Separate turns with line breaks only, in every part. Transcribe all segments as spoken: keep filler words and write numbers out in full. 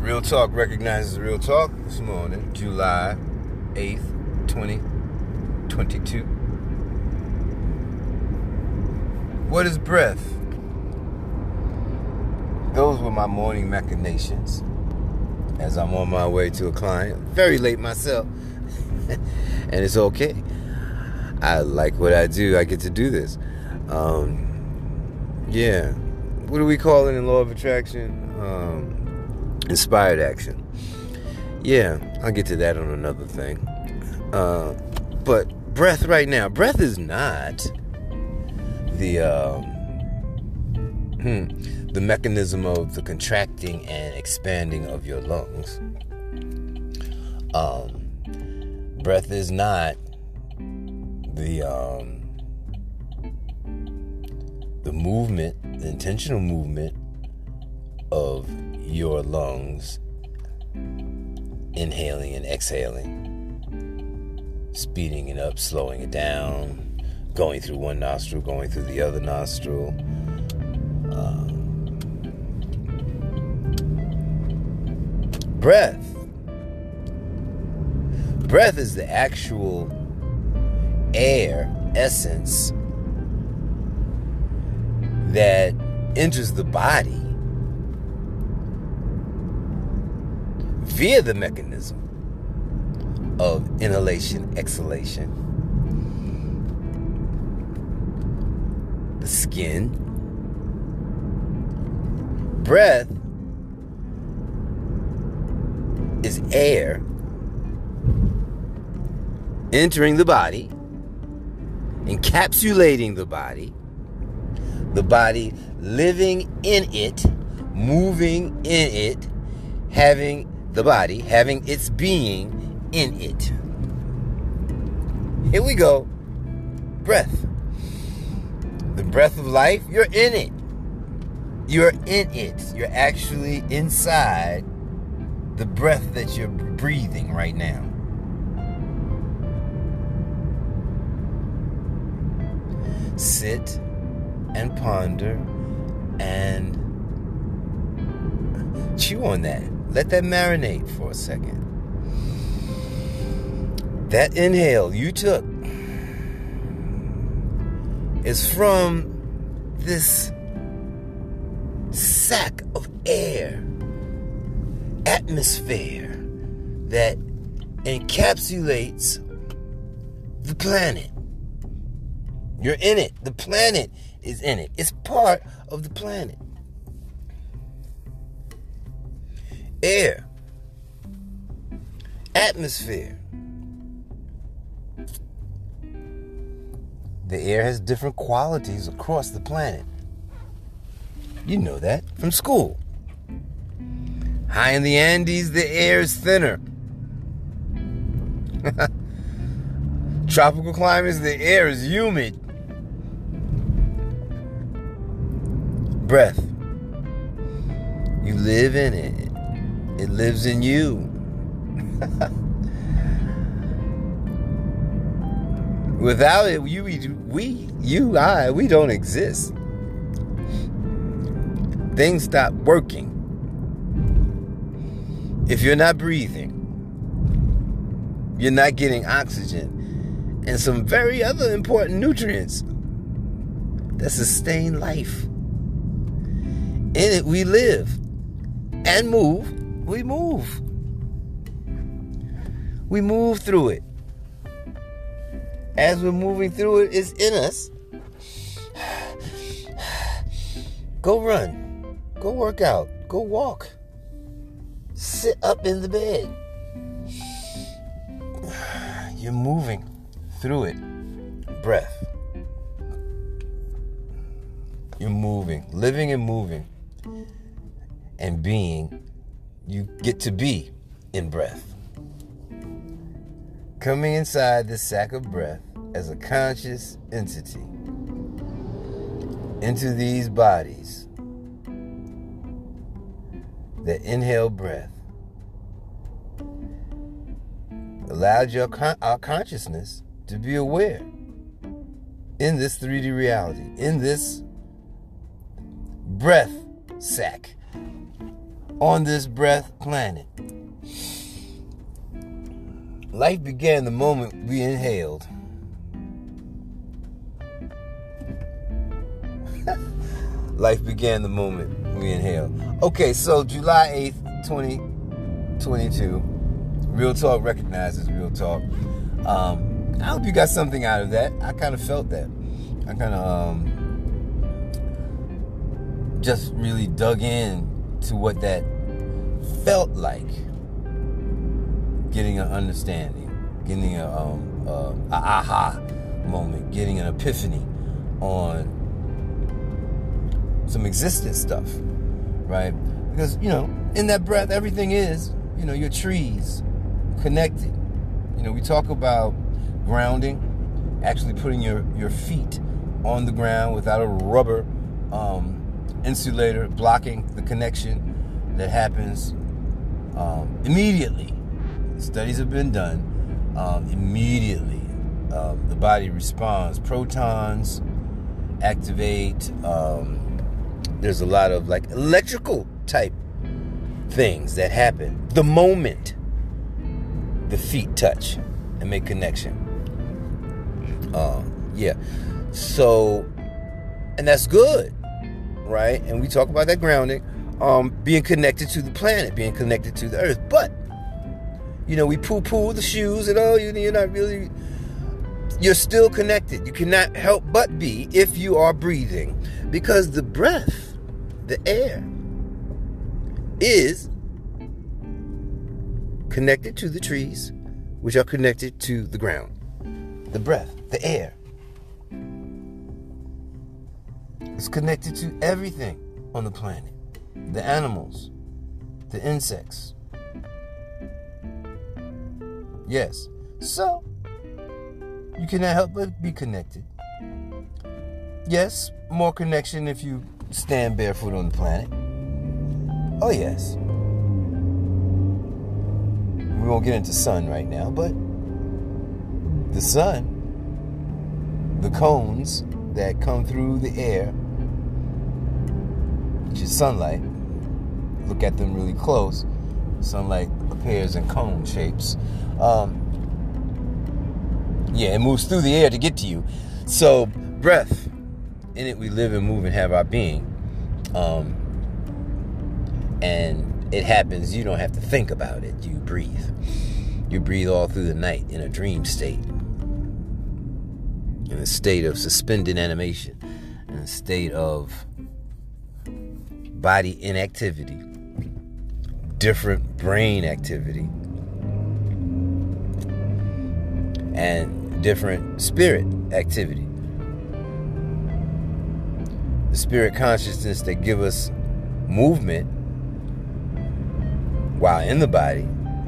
Real Talk recognizes Real Talk this morning, July eighth, twenty twenty-two. What is breath? Those were my morning machinations as I'm on my way to a client. Very late myself. And it's okay. I like what I do. I get to do this. Um, yeah. What do we call it in law of attraction? Um, inspired action. Yeah, I'll get to that on another thing. Uh, but breath right now. Breath is not the um, hmm, the mechanism of the contracting and expanding of your lungs. Um, breath is not the um, the movement, the intentional movement of your lungs inhaling and exhaling, speeding it up, slowing it down, going through one nostril, going through the other nostril. Um, breath. Breath is the actual air, essence, that enters the body via the mechanism of inhalation, exhalation, the skin. Breath is air entering the body, encapsulating the body, the body living in it, moving in it, having the body, having its being in it. Here we go. Breath. The breath of life, you're in it. You're in it. You're actually inside the breath that you're breathing right now. Sit and ponder and chew on that. Let that marinate for a second. That inhale you took is from this sack of air, atmosphere that encapsulates the planet. You're in it. The planet is in it. It's part of the planet. Air. Atmosphere. The air has different qualities across the planet. You know that from school. High in the Andes, the air is thinner. Tropical climates, the air is humid. Breath. You live in it. It lives in you. Without it, you, we, you, I, we don't exist. Things stop working. If you're not breathing, you're not getting oxygen and some very other important nutrients that sustain life. In it, we live and move. We move. We move through it. As we're moving through it, it's in us. Go run. Go work out. Go walk. Sit up in the bed. You're moving through it. Breath. You're moving. Living and moving. And being. You get to be in breath. Coming inside this sack of breath as a conscious entity into these bodies that inhale breath allowed your con- our consciousness to be aware in this three D reality, in this breath sack on this breath planet. Life began the moment we inhaled. Life began the moment we inhaled. Okay, so July eighth, twenty twenty-two. Real Talk recognizes Real Talk. Um, I hope you got something out of that. I kind of felt that. I kind of um, just really dug in to what that felt like. Getting an understanding, getting a, um, uh, a aha moment, getting an epiphany on some existent stuff, right? Because, you know, in that breath, everything is, you know, your trees connected. You know, we talk about grounding, actually putting your, your feet on the ground without a rubber um, insulator blocking the connection that happens um, immediately. Studies have been done. Um, immediately, um, the body responds. Protons activate. Um, there's a lot of like electrical type things that happen the moment the feet touch and make connection. Uh, yeah. So, and that's good, right? And we talk about that grounding, um, being connected to the planet, being connected to the earth. But, you know, we poo-poo the shoes and, oh, you're not really, you're still connected. You cannot help but be if you are breathing, because the breath, the air, is connected to the trees, which are connected to the ground. The breath, the air, is connected to everything on the planet. The animals, the insects. Yes. So, you cannot help but be connected. Yes, more connection if you stand barefoot on the planet. Oh, yes. We won't get into sun right now, but the sun, the cones that come through the air, which is sunlight, look at them really close. Sunlight appears in cone shapes. Um, yeah, it moves through the air to get to you. So, breath. In it we live and move and have our being. Um, and it happens, you don't have to think about it. You breathe. You breathe all through the night in a dream state. In a state of suspended animation. In a state of body inactivity. Different brain activity. And different spirit activity. The spirit consciousness that give us movement while in the body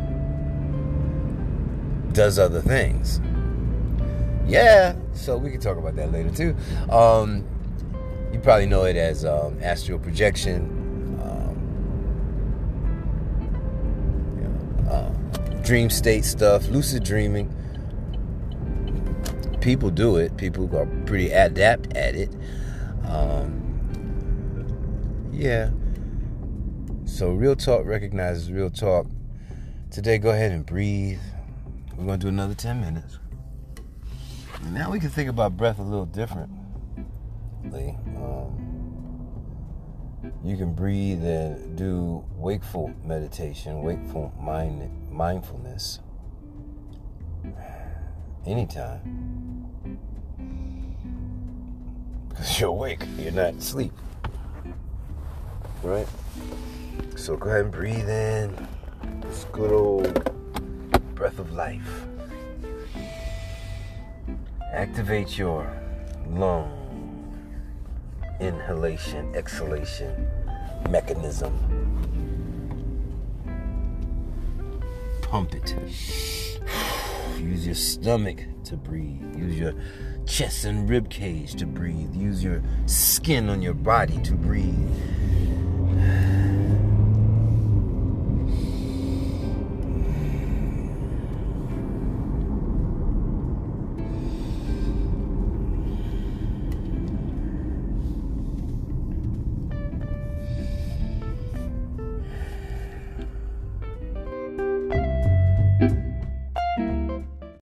does other things. Yeah, so we can talk about that later too. Um, you probably know it as um, astral projection, um, you know, uh, dream state stuff, lucid dreaming. People do it. People are pretty adept at it. Um, yeah. So Real Talk recognizes Real Talk. Today, go ahead and breathe. We're going to do another ten minutes. And now we can think about breath a little differently. Um, you can breathe and do wakeful meditation, wakeful mind, mindfulness anytime. Because you're awake, you're not asleep. Right? So go ahead and breathe in this good old breath of life. Activate your lung inhalation, exhalation mechanism. Pump it. Use your stomach to breathe. Use your chest and rib cage to breathe. Use your skin on your body to breathe.